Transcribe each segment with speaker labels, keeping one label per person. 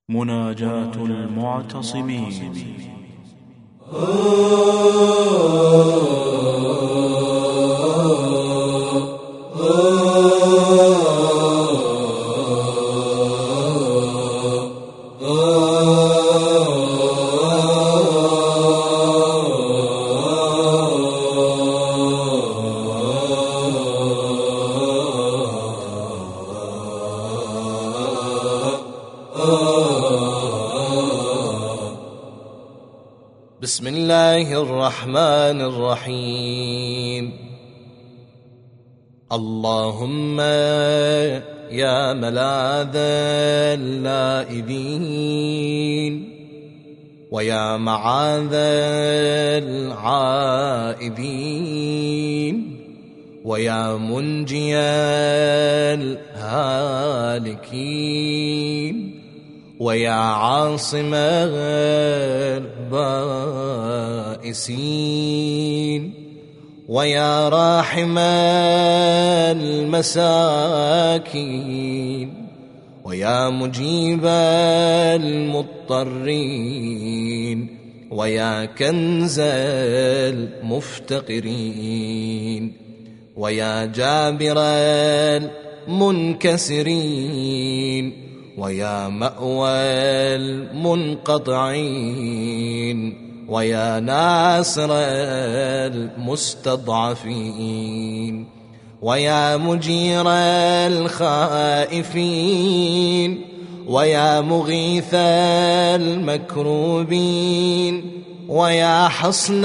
Speaker 1: مناجاة المعتصمين.
Speaker 2: بسم الله الرحمن الرحيم. اللهم يا ملاذ اللائذين ويا معاذ العائذين ويا منجي الهالكين ويا عاصم البائسين ويا راحم المساكين ويا مجيب المضطرين ويا كنز المفتقرين ويا جابر المنكسرين ويا مأوى المنقطعين ويا ناصر المستضعفين ويا مجير الخائفين ويا مغيث المكروبين ويا حصن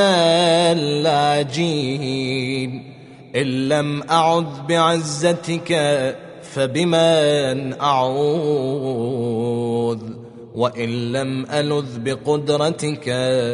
Speaker 2: اللاجين. إن لم أعذ بعزتك فبمن أعوذ، وإن لم ألذ بقدرتك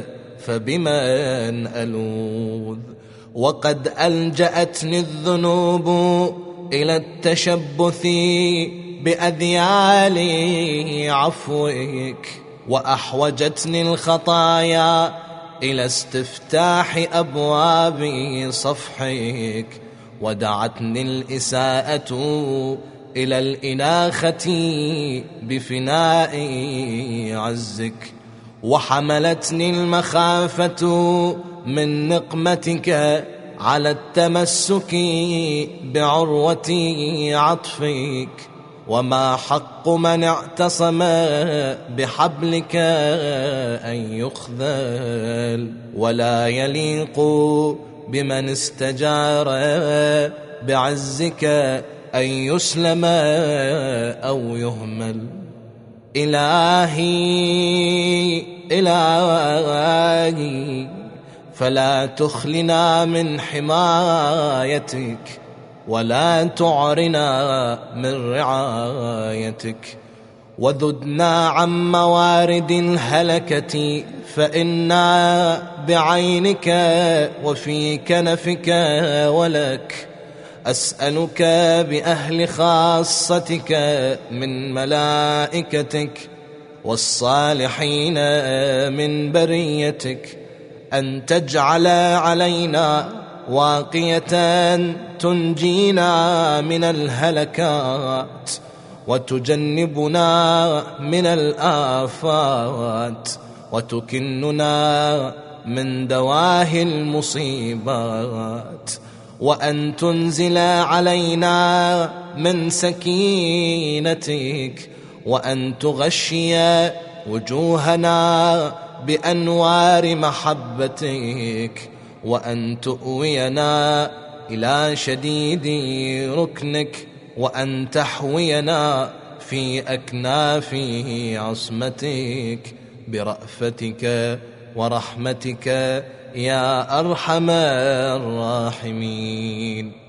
Speaker 2: فبمن ألوذ. وقد ألجأتني الذنوب إلى التشبث بأذيال عفوك، وأحوجتني الخطايا إلى استفتاح أبواب صفحك، ودعتني الإساءة إلى الإناخة بفناء عزك، وحملتني المخافة من نقمتك على التمسك بعروة عطفك. وما حق من اعتصم بحبلك أن يخذل، ولا يليق بمن استجار بعزك أن يسلم أو يهمل. إلهي إلهي فلا تخلنا من حمايتك، ولا تعرنا من رعايتك، وذدنا عن موارد الهلكة، فإنا بعينك وفي كنفك ولك. أسألك بأهل خاصتك من ملائكتك والصالحين من بريتك أن تجعل علينا واقية تنجينا من الهلكات، وتجنبنا من الآفات، وتكننا من دواهي المصيبات، وأن تنزل علينا من سكينتك، وأن تغشي وجوهنا بأنوار محبتك، وأن تؤوينا إلى شديد ركنك، وأن تحوينا في أكناف عصمتك برأفتك ورحمتك يا أرحم الراحمين.